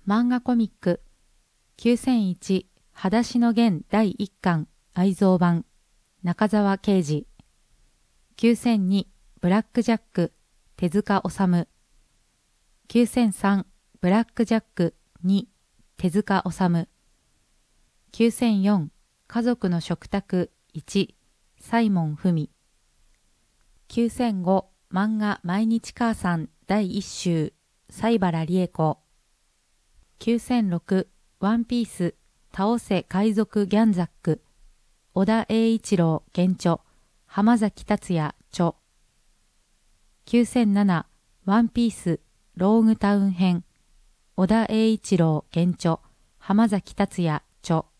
漫画コミック9001裸足の弦第1巻愛蔵版中沢啓治9002ブラックジャック手塚治虫9003ブラックジャック2手塚治虫9004家族の食卓1サイモン文9005漫画毎日母さん第1集西原理恵子9006ワンピース倒せ海賊ギャンザック小田栄一郎原著浜崎達也著9007ワンピースローグタウン編小田栄一郎原著浜崎達也著